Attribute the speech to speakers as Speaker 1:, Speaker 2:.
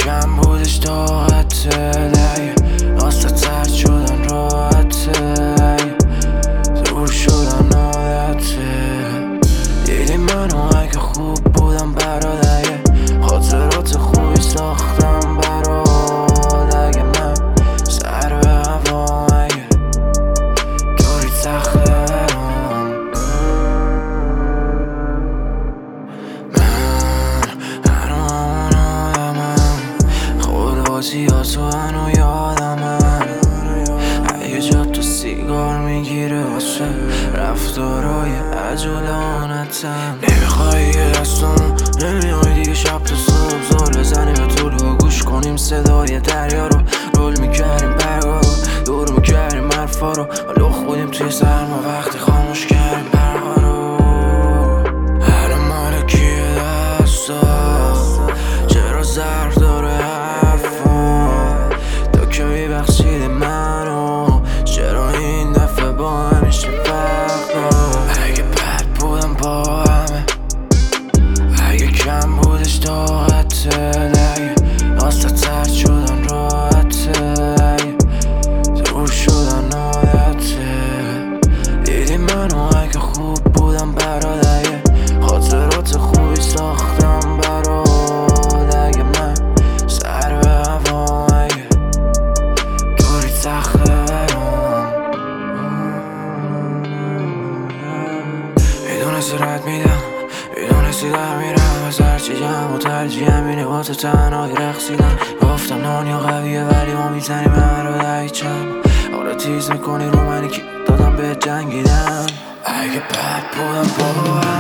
Speaker 1: کم بودش طاقته دیگه واسه ترد شدن راحته دور شدن عادته دیدی منو اگه خوب بودم برات اگه خاطرات خوبی ساختم برات اگه من سر به هوا اگه دوری تخته برام من هنو آدمم خود بازیاتو هنو یادمم اگه جا تو سیگار میگیره واسه رفتارای عجولانتم نمیخوای یه دستم نمیای دیگه شب تا صبح زل بزنیم به طول و گوش کنیم صدای دریا رو رول میکردیم برگا رو دور میکردیم حرفا رو ولو خودیم توی سرما وقتی خاموش کردیم برقا رو الان مال کیه دستا چرا زرد داره حرفا تو که میبخشیدی منو چرا این دفعه با همیشه فرقا اگه بد بودم با همه اگه کم بودش طاقته دیگه واسه ترد شدن راحته دور شدن عادته دیدی منو اگه خوب بودم برات اگه خاطرات خوبی ساختم برات اگه من سر به هوا اگه دوری تخته برام میدونستی رد میدم میدونستی در میرم از هرچی جمع و ترجیحم اینه با تو تنهایی رقصیدن گفتم دنیا قویه ولی ما میزنیم همه رو دهیچم حالا تیز میکنی رو منی که دادم به جنگیدم اگه بد بودم با